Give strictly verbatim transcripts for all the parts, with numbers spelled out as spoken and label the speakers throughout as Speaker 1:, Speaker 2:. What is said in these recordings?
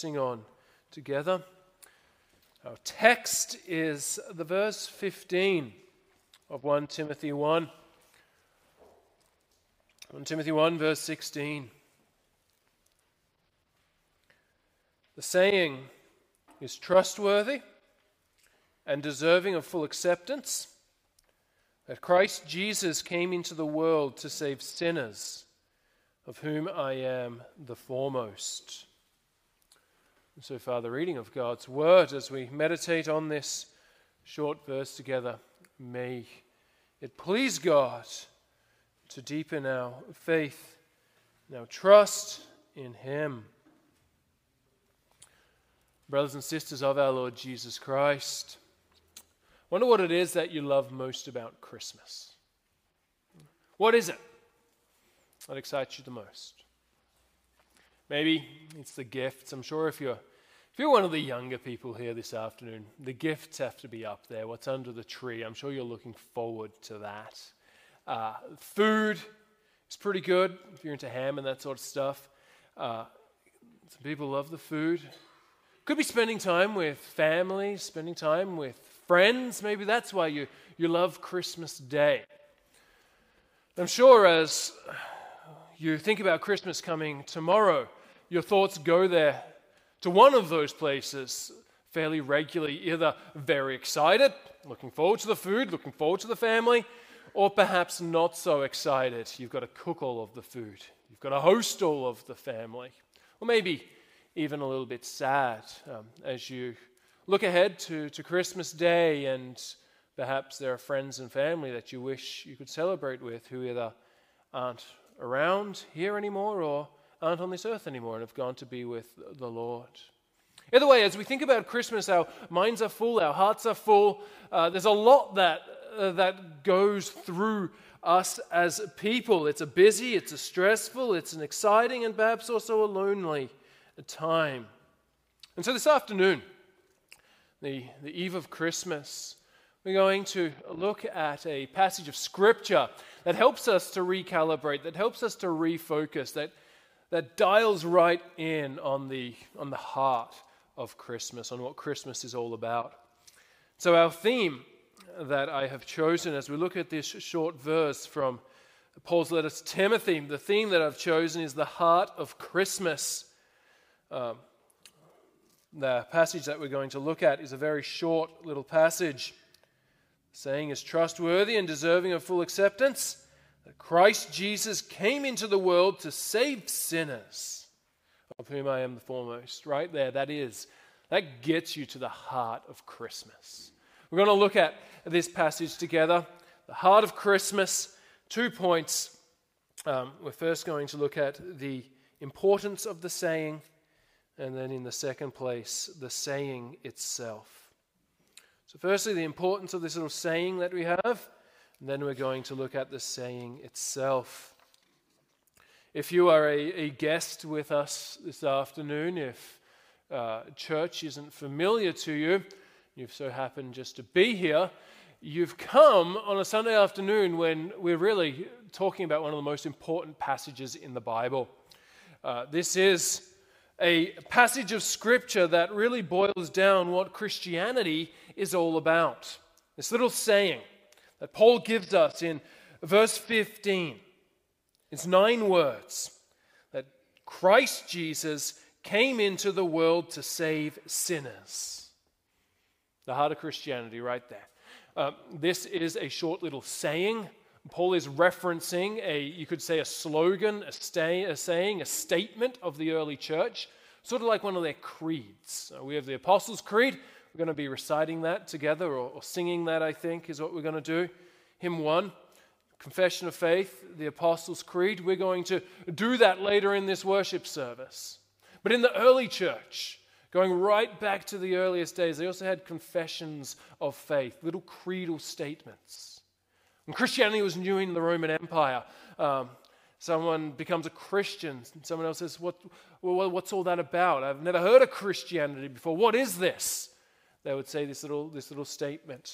Speaker 1: Sing on together. Our text is the verse fifteen of First Timothy one. First Timothy one, verse sixteen. The saying is trustworthy and deserving of full acceptance, that Christ Jesus came into the world to save sinners, of whom I am the foremost. And so far, the reading of God's word as we meditate on this short verse together. May it please God to deepen our faith and our trust in Him. Brothers and sisters of our Lord Jesus Christ, wonder what it is that you love most about Christmas. What is it that excites you the most? Maybe it's the gifts. I'm sure if you're if you're one of the younger people here this afternoon, the gifts have to be up there. What's under the tree? I'm sure you're looking forward to that. Uh, food is pretty good if you're into ham and that sort of stuff. Uh, some people love the food. Could be spending time with family, spending time with friends. Maybe that's why you, you love Christmas Day. I'm sure as you think about Christmas coming tomorrow, your thoughts go there to one of those places fairly regularly, either very excited, looking forward to the food, looking forward to the family, or perhaps not so excited. You've got to cook all of the food. You've got to host all of the family. Or maybe even a little bit sad um, as you look ahead to, to Christmas Day, and perhaps there are friends and family that you wish you could celebrate with who either aren't around here anymore or aren't on this earth anymore and have gone to be with the Lord. Either way, as we think about Christmas, our minds are full, our hearts are full. Uh, there's a lot that uh, that goes through us as people. It's a busy, it's a stressful, it's an exciting, and perhaps also a lonely time. And so this afternoon, the, the eve of Christmas, we're going to look at a passage of Scripture that helps us to recalibrate, that helps us to refocus, that, that dials right in on the, on the heart of Christmas, on what Christmas is all about. So our theme that I have chosen as we look at this short verse from Paul's letter to Timothy, the theme that I've chosen is the heart of Christmas. Um, the passage that we're going to look at is a very short little passage. The saying is trustworthy and deserving of full acceptance, that Christ Jesus came into the world to save sinners, of whom I am the foremost. Right there, that is, that gets you to the heart of Christmas. We're going to look at this passage together, the heart of Christmas, two points. Um, we're first going to look at the importance of the saying, and then in the second place, the saying itself. So firstly, the importance of this little saying that we have, and then we're going to look at the saying itself. If you are a, a guest with us this afternoon, if uh, church isn't familiar to you, you've so happened just to be here, you've come on a Sunday afternoon when we're really talking about one of the most important passages in the Bible. Uh, this is a passage of Scripture that really boils down what Christianity is all about. This little saying that Paul gives us in verse fifteen. It's nine words. That Christ Jesus came into the world to save sinners. The heart of Christianity right there. Uh, this is a short little saying. Paul is referencing a, you could say, a slogan, a, stay, a saying, a statement of the early church, sort of like one of their creeds. Uh, we have the Apostles' Creed. We're going to be reciting that together, or, or singing that, I think, is what we're going to do. Hymn one, Confession of Faith, the Apostles' Creed. We're going to do that later in this worship service. But in the early church, going right back to the earliest days, they also had confessions of faith, little creedal statements. When Christianity was new in the Roman Empire, um, someone becomes a Christian, and someone else says, what, well, what's all that about? I've never heard of Christianity before. What is this? They would say this little, this little statement.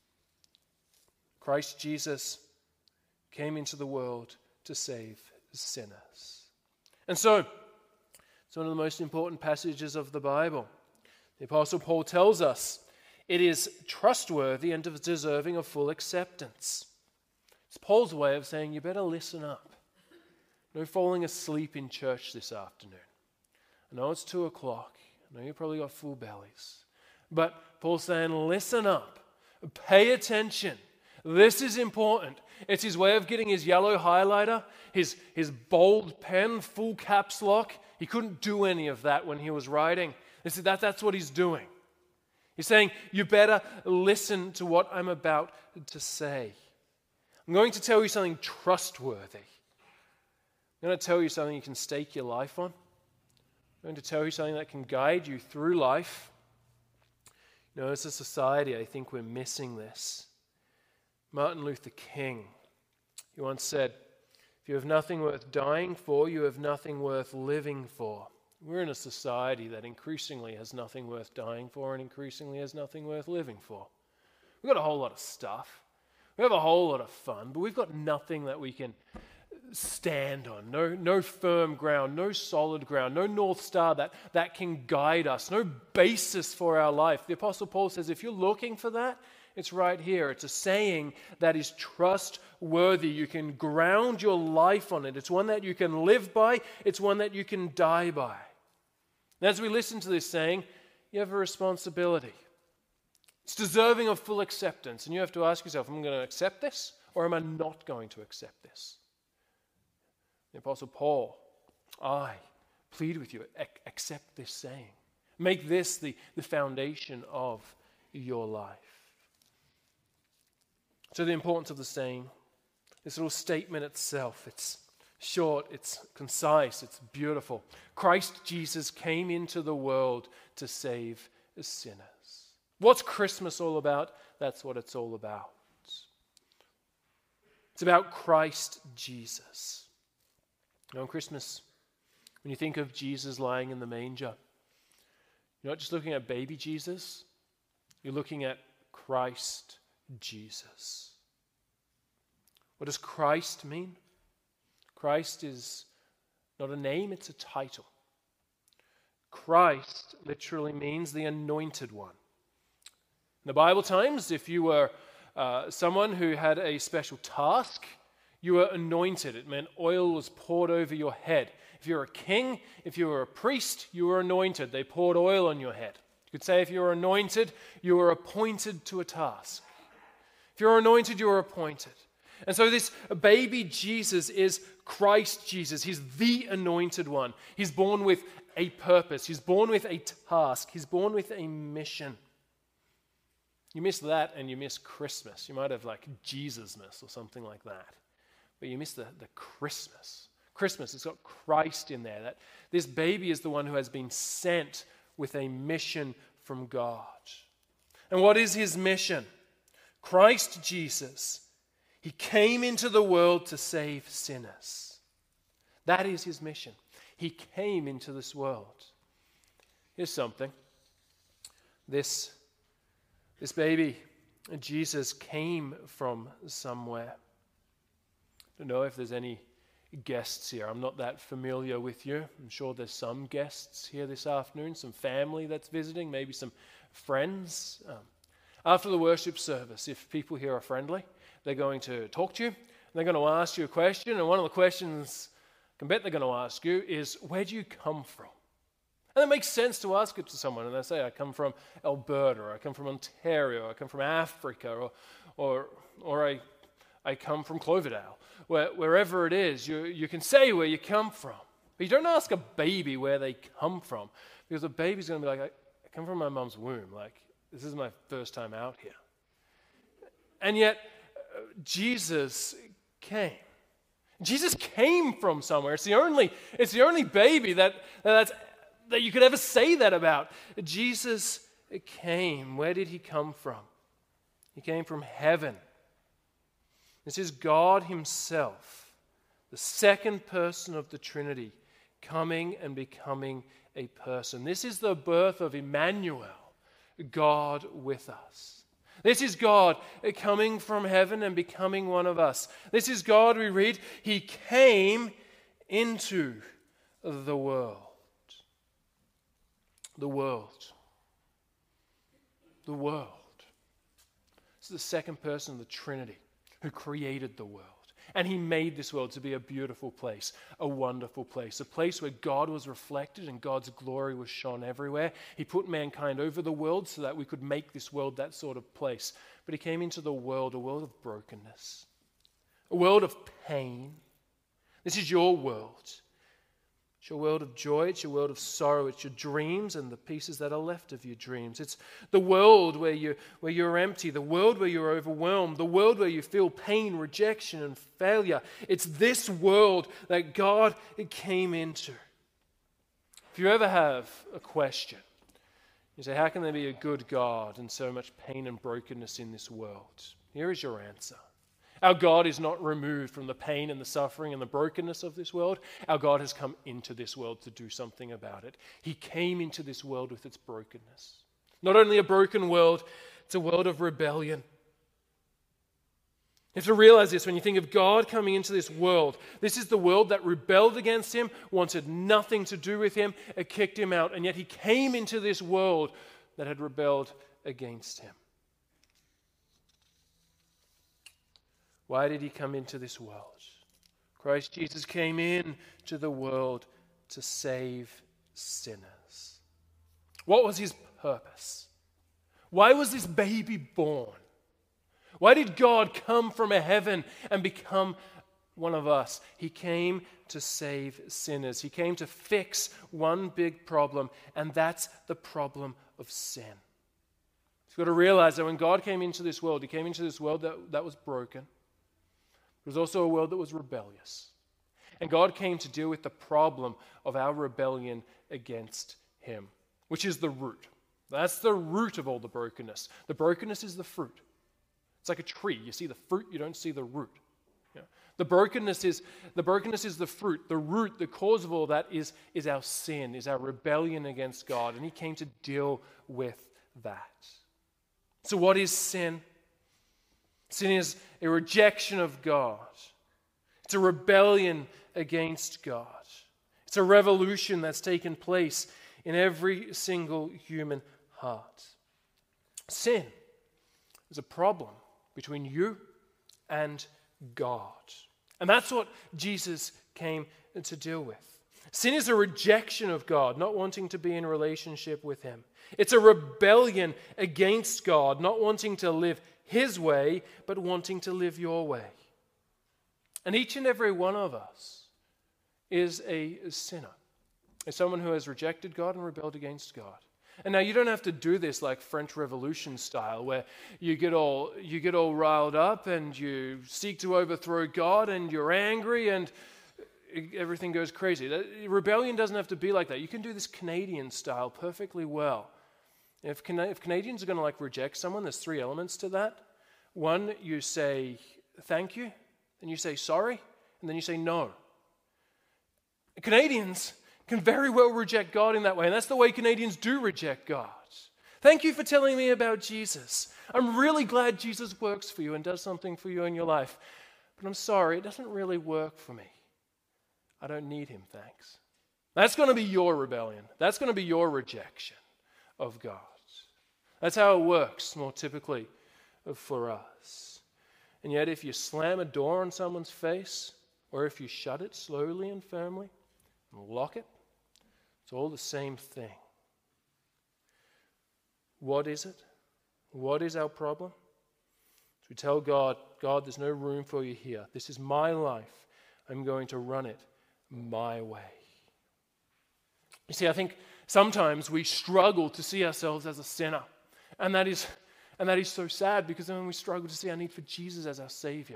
Speaker 1: Christ Jesus came into the world to save sinners. And so, It's one of the most important passages of the Bible. The Apostle Paul tells us it is trustworthy and deserving of full acceptance. It's Paul's way of saying you better listen up. No falling asleep in church this afternoon. I know it's two o'clock. I know you probably got full bellies. But Paul's saying, listen up. Pay attention. This is important. It's his way of getting his yellow highlighter, his, his bold pen, full caps lock. He couldn't do any of that when he was writing. This is, that, that's what he's doing. He's saying, you better listen to what I'm about to say. I'm going to tell you something trustworthy. I'm going to tell you something you can stake your life on. I'm going to tell you something that can guide you through life. You know, as a society, I think we're missing this. Martin Luther King, he once said, if you have nothing worth dying for, you have nothing worth living for. We're in a society that increasingly has nothing worth dying for and increasingly has nothing worth living for. We've got a whole lot of stuff. We have a whole lot of fun, but we've got nothing that we can stand on. No, no firm ground, no solid ground, no North Star that, that can guide us, no basis for our life. The Apostle Paul says if you're looking for that, it's right here. It's a saying that is trustworthy. You can ground your life on it. It's one that you can live by. It's one that you can die by. And as we listen to this saying, you have a responsibility. It's deserving of full acceptance. And you have to ask yourself, am I going to accept this or am I not going to accept this? The Apostle Paul, I plead with you, accept this saying. Make this the, the foundation of your life. So the importance of the saying, this little statement itself, it's short, it's concise, it's beautiful. Christ Jesus came into the world to save sinners. What's Christmas all about? That's what it's all about. It's about Christ Jesus. You know, on Christmas, when you think of Jesus lying in the manger, you're not just looking at baby Jesus, you're looking at Christ Jesus. What does Christ mean? Christ is not a name, it's a title. Christ literally means the anointed one. In the Bible times, if you were uh, someone who had a special task, you were anointed. It meant oil was poured over your head. If you were a king, if you were a priest, you were anointed. They poured oil on your head. You could say if you were anointed, you were appointed to a task. If you were anointed, you were appointed. And so this baby Jesus is Christ Jesus. He's the anointed one. He's born with a purpose. He's born with a task. He's born with a mission. You miss that and you miss Christmas. You might have like Jesusmas or something like that. But you miss the, the Christmas. Christmas, it's got Christ in there. That this baby is the one who has been sent with a mission from God. And what is his mission? Christ Jesus, he came into the world to save sinners. That is his mission. He came into this world. Here's something. This, this baby, Jesus, came from somewhere. I don't know if there's any guests here. I'm not that familiar with you. I'm sure there's some guests here this afternoon, some family that's visiting, maybe some friends. Um, after the worship service, if people here are friendly, they're going to talk to you. They're going to ask you a question, and one of the questions I can bet they're going to ask you is, where do you come from? And it makes sense to ask it to someone, and they say, I come from Alberta, or I come from Ontario, or I come from Africa, or or or I I come from Cloverdale. Where, wherever it is, you, you can say where you come from. But you don't ask a baby where they come from, because a baby's going to be like, I, I come from my mom's womb. Like, this is my first time out here. And yet, uh, Jesus came. Jesus came from somewhere. It's the only, it's the only baby that, that's, that you could ever say that about. Jesus came. Where did he come from? He came from heaven. This is God himself, the second person of the Trinity, coming and becoming a person. This is the birth of Emmanuel, God with us. This is God coming from heaven and becoming one of us. This is God, we read, he came into the world. The world. The world. This is the second person of the Trinity who created the world. And he made this world to be a beautiful place, a wonderful place, a place where God was reflected and God's glory was shone everywhere. He put mankind over the world so that we could make this world that sort of place. But he came into the world, a world of brokenness, a world of pain. This is your world. It's your world of joy, it's your world of sorrow, it's your dreams and the pieces that are left of your dreams. It's the world where, you, where you're empty, the world where you're overwhelmed, the world where you feel pain, rejection, and failure. It's this world that God came into. If you ever have a question, you say, how can there be a good God and so much pain and brokenness in this world? Here is your answer. Our God is not removed from the pain and the suffering and the brokenness of this world. Our God has come into this world to do something about it. He came into this world with its brokenness. Not only a broken world, it's a world of rebellion. You have to realize this when you think of God coming into this world. This is the world that rebelled against him, wanted nothing to do with him, it kicked him out, and yet he came into this world that had rebelled against him. Why did he come into this world? Christ Jesus came into the world to save sinners. What was his purpose? Why was this baby born? Why did God come from a heaven and become one of us? He came to save sinners. He came to fix one big problem, and that's the problem of sin. You've got to realize that when God came into this world, he came into this world that, that was broken. It was also a world that was rebellious. And God came to deal with the problem of our rebellion against him, which is the root. That's the root of all the brokenness. The brokenness is the fruit. It's like a tree. You see the fruit, you don't see the root. Yeah. The brokenness is the brokenness is the fruit. The root, the cause of all that is, is our sin, is our rebellion against God. And he came to deal with that. So what is sin? Sin is a rejection of God. It's a rebellion against God. It's a revolution that's taken place in every single human heart. Sin is a problem between you and God. And that's what Jesus came to deal with. Sin is a rejection of God, not wanting to be in relationship with him. It's a rebellion against God, not wanting to live his way, but wanting to live your way. And each and every one of us is a sinner. Is someone who has rejected God and rebelled against God. And now you don't have to do this like French Revolution style, where you get all you get all riled up and you seek to overthrow God and you're angry and everything goes crazy. That, rebellion doesn't have to be like that. You can do this Canadian style perfectly well. If, Can- if Canadians are going to like reject someone, there's three elements to that. One, you say thank you, then you say sorry, and then you say no. Canadians can very well reject God in that way, and that's the way Canadians do reject God. Thank you for telling me about Jesus. I'm really glad Jesus works for you and does something for you in your life, but I'm sorry, it doesn't really work for me. I don't need him, thanks. That's going to be your rebellion. That's going to be your rejection of God. That's how it works more typically for us. And yet if you slam a door on someone's face, or if you shut it slowly and firmly and lock it, it's all the same thing. What is it? What is our problem? So we tell God, God, there's no room for you here. This is my life. I'm going to run it my way. You see, I think sometimes we struggle to see ourselves as a sinner. And that is, and that is so sad, because then we struggle to see our need for Jesus as our Savior.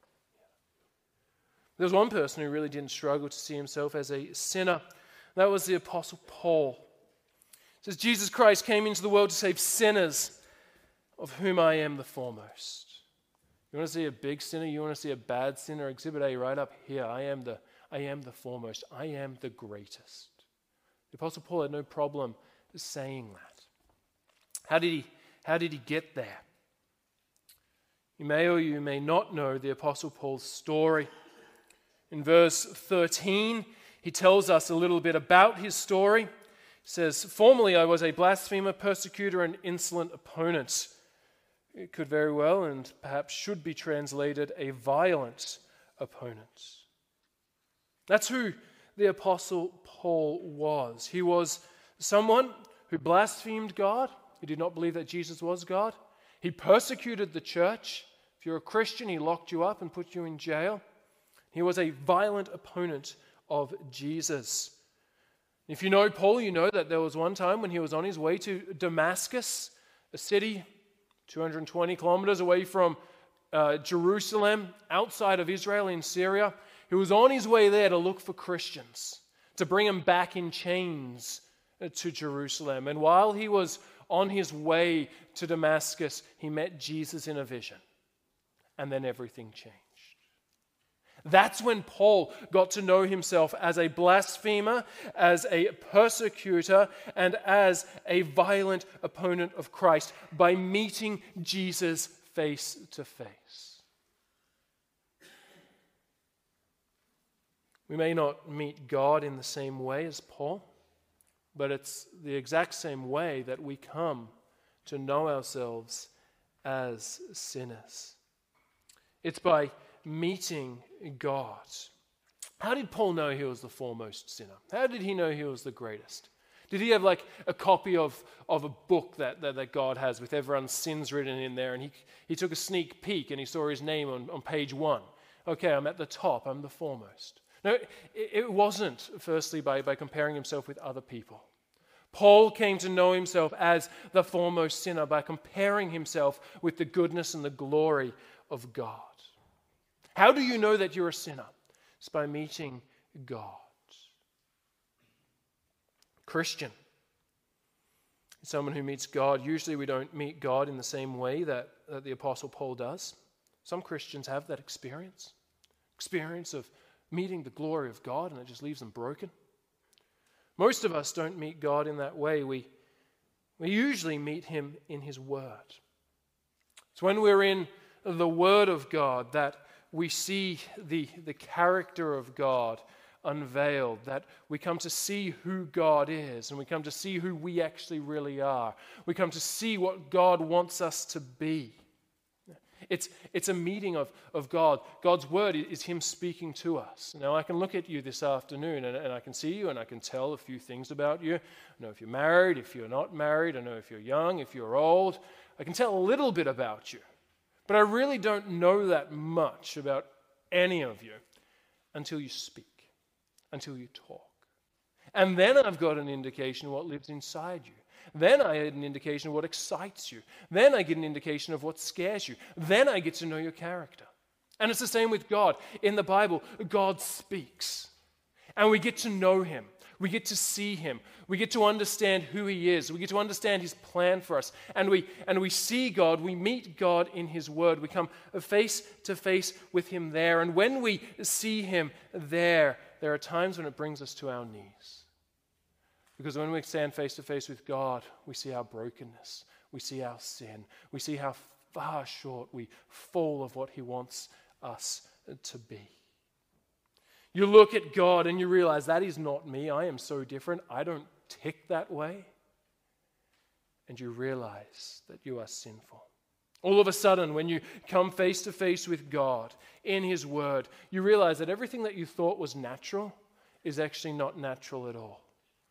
Speaker 1: There was one person who really didn't struggle to see himself as a sinner. That was the Apostle Paul. It says, Jesus Christ came into the world to save sinners, of whom I am the foremost. You want to see a big sinner? You want to see a bad sinner? Exhibit A right up here. I am the, I am the foremost. I am the greatest. The Apostle Paul had no problem saying that. How did he, how did he get there? You may or you may not know the Apostle Paul's story. In verse thirteen, he tells us a little bit about his story. He says, "Formerly I was a blasphemer, persecutor, and insolent opponent." It could very well and perhaps should be translated a violent opponent. That's who the Apostle Paul was. He was someone who blasphemed God. He did not believe that Jesus was God. He persecuted the church. If you're a Christian, he locked you up and put you in jail. He was a violent opponent of Jesus. If you know Paul, you know that there was one time when he was on his way to Damascus, a city two hundred twenty kilometers away from uh, Jerusalem, outside of Israel in Syria. He was on his way there to look for Christians, to bring them back in chains to Jerusalem. And while he was on his way to Damascus, he met Jesus in a vision. And then everything changed. That's when Paul got to know himself as a blasphemer, as a persecutor, and as a violent opponent of Christ by meeting Jesus face to face. We may not meet God in the same way as Paul, but it's the exact same way that we come to know ourselves as sinners. It's by meeting God. How did Paul know he was the foremost sinner? How did he know he was the greatest? Did he have like a copy of, of a book that, that, that God has with everyone's sins written in there, and he, he took a sneak peek and he saw his name on, on page one? Okay, I'm at the top, I'm the foremost. No, it, it wasn't, firstly, by, by comparing himself with other people. Paul came to know himself as the foremost sinner by comparing himself with the goodness and the glory of God. How do you know that you're a sinner? It's by meeting God. Christian, someone who meets God. Usually we don't meet God in the same way that, that the Apostle Paul does. Some Christians have that experience. Experience of meeting the glory of God, and it just leaves them broken. Most of us don't meet God in that way. We, we usually meet him in his word. It's when we're in the word of God that we see the, the character of God unveiled, that we come to see who God is, and we come to see who we actually really are. We come to see what God wants us to be. It's, it's a meeting of, of God. God's word is him speaking to us. Now, I can look at you this afternoon, and, and I can see you, and I can tell a few things about you. I know if you're married, if you're not married. I know if you're young, if you're old. I can tell a little bit about you. But I really don't know that much about any of you until you speak, until you talk. And then I've got an indication of what lives inside you. Then I get an indication of what excites you. Then I get an indication of what scares you. Then I get to know your character. And it's the same with God. In the Bible, God speaks. And we get to know him. We get to see him. We get to understand who he is. We get to understand his plan for us. And we, and we see God. We meet God in his word. We come face to face with him there. And when we see him there, there are times when it brings us to our knees. Because when we stand face to face with God, we see our brokenness. We see our sin. We see how far short we fall of what he wants us to be. You look at God and you realize that is not me. I am so different. I don't tick that way. And you realize that you are sinful. All of a sudden, when you come face to face with God in his word, you realize that everything that you thought was natural is actually not natural at all.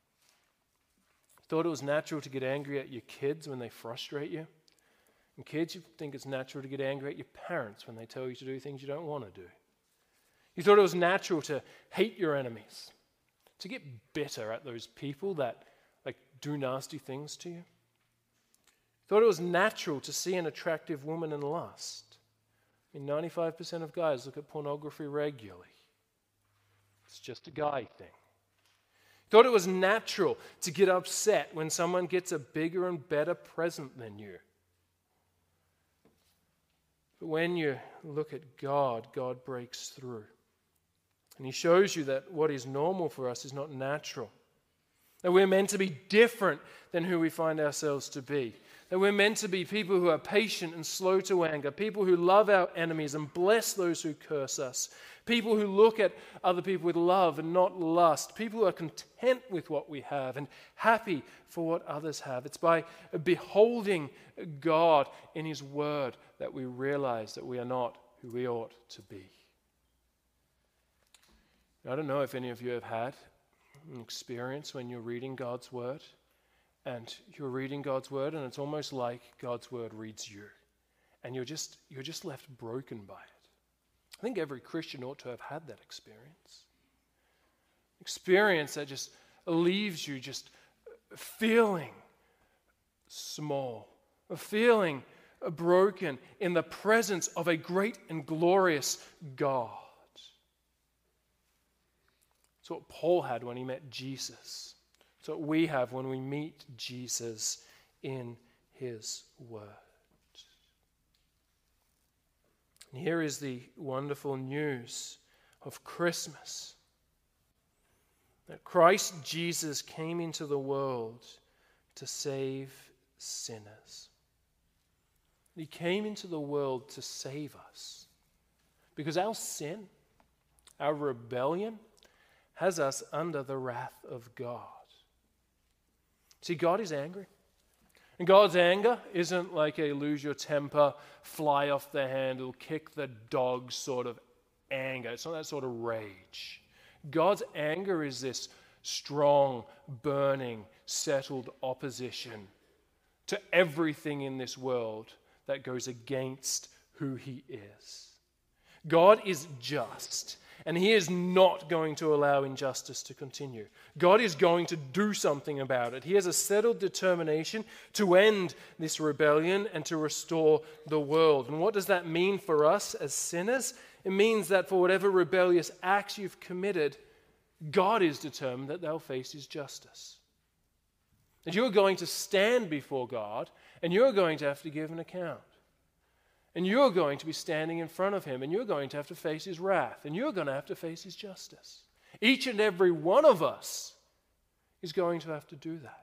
Speaker 1: You thought it was natural to get angry at your kids when they frustrate you. And kids, you think it's natural to get angry at your parents when they tell you to do things you don't want to do. You thought it was natural to hate your enemies, to get bitter at those people that like do nasty things to you. You thought it was natural to see an attractive woman and lust. I mean, ninety-five percent of guys look at pornography regularly. It's just a guy thing. You thought it was natural to get upset when someone gets a bigger and better present than you. But when you look at God, God breaks through. And he shows you that what is normal for us is not natural. That we're meant to be different than who we find ourselves to be. That we're meant to be people who are patient and slow to anger, people who love our enemies and bless those who curse us, people who look at other people with love and not lust, people who are content with what we have and happy for what others have. It's by beholding God in His Word that we realize that we are not who we ought to be. I don't know if any of you have had an experience when you're reading God's Word, and you're reading God's Word, and it's almost like God's Word reads you, and you're just you're just left broken by it. I think every Christian ought to have had that experience. Experience that just leaves you just feeling small, feeling broken in the presence of a great and glorious God. It's what Paul had when he met Jesus. It's what we have when we meet Jesus in His Word. And here is the wonderful news of Christmas. That Christ Jesus came into the world to save sinners. He came into the world to save us. Because our sin, our rebellion, has us under the wrath of God. See, God is angry. And God's anger isn't like a lose your temper, fly off the handle, kick the dog sort of anger. It's not that sort of rage. God's anger is this strong, burning, settled opposition to everything in this world that goes against who He is. God is just, and He is not going to allow injustice to continue. God is going to do something about it. He has a settled determination to end this rebellion and to restore the world. And what does that mean for us as sinners? It means that for whatever rebellious acts you've committed, God is determined that they'll face His justice. That you're going to stand before God, and you're going to have to give an account. And you're going to be standing in front of Him, and you're going to have to face His wrath, and you're going to have to face His justice. Each and every one of us is going to have to do that.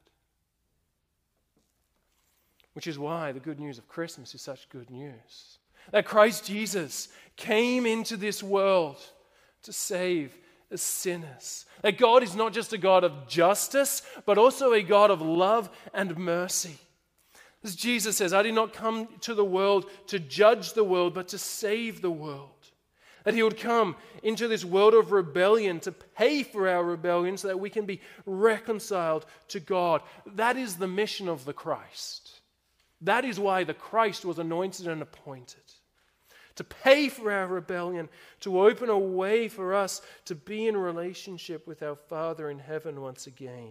Speaker 1: Which is why the good news of Christmas is such good news. That Christ Jesus came into this world to save the sinners. That God is not just a God of justice, but also a God of love and mercy. As Jesus says, I did not come to the world to judge the world, but to save the world. That He would come into this world of rebellion to pay for our rebellion so that we can be reconciled to God. That is the mission of the Christ. That is why the Christ was anointed and appointed. To pay for our rebellion, to open a way for us to be in relationship with our Father in heaven once again.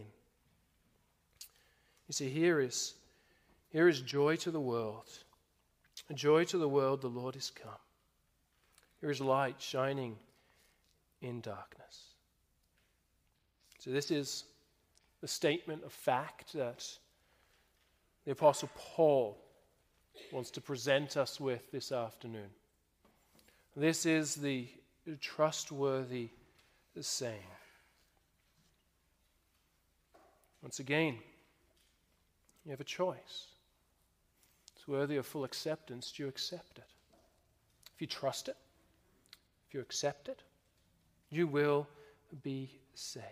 Speaker 1: You see, here is Here is joy to the world. Joy to the world, the Lord is come. Here is light shining in darkness. So this is the statement of fact that the Apostle Paul wants to present us with this afternoon. This is the trustworthy saying. Once again, you have a choice. It's worthy of full acceptance. Do you accept it? If you trust it, if you accept it, you will be saved.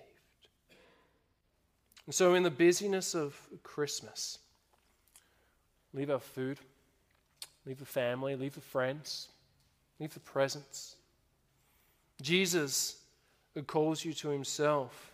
Speaker 1: And so in the busyness of Christmas, leave our food, leave the family, leave the friends, leave the presents. Jesus, who calls you to Himself,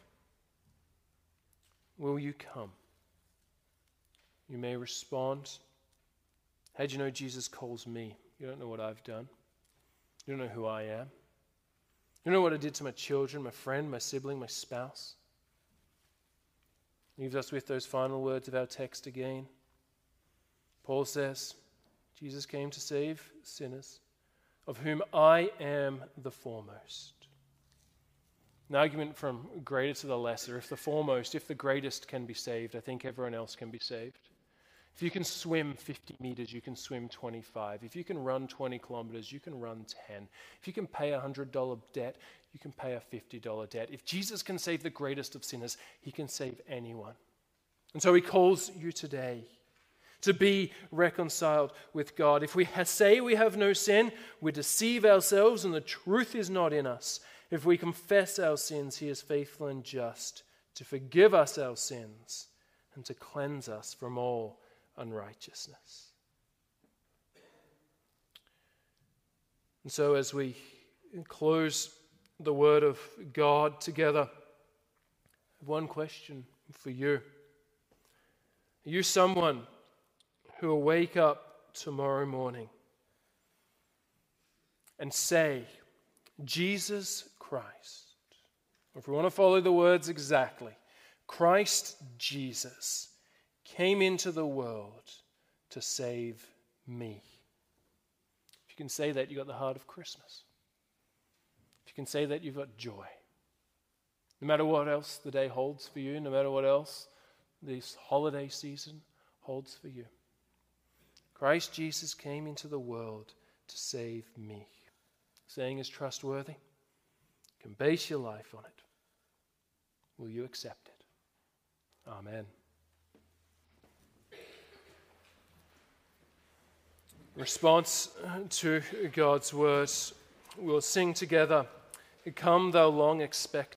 Speaker 1: will you come? You may respond, how do you know Jesus calls me? You don't know what I've done. You don't know who I am. You don't know what I did to my children, my friend, my sibling, my spouse. Leaves us with those final words of our text again. Paul says, Jesus came to save sinners, of whom I am the foremost. An argument from greater to the lesser. If the foremost, if the greatest can be saved, I think everyone else can be saved. If you can swim fifty meters, you can swim twenty-five. If you can run twenty kilometers, you can run ten. If you can pay a one hundred dollars debt, you can pay a fifty dollars debt. If Jesus can save the greatest of sinners, he can save anyone. And so he calls you today to be reconciled with God. If we ha- say we have no sin, we deceive ourselves and the truth is not in us. If we confess our sins, he is faithful and just to forgive us our sins and to cleanse us from all unrighteousness. And so as we close the word of God together, I have one question for you. Are you someone who will wake up tomorrow morning and say, Jesus Christ, or if we want to follow the words exactly, Christ Jesus came into the world to save me? If you can say that, you've got the heart of Christmas. If you can say that, you've got joy. No matter what else the day holds for you, no matter what else this holiday season holds for you, Christ Jesus came into the world to save me. Saying is trustworthy. You can base your life on it. Will you accept it? Amen. In response to God's words, we'll sing together, Come thou long expected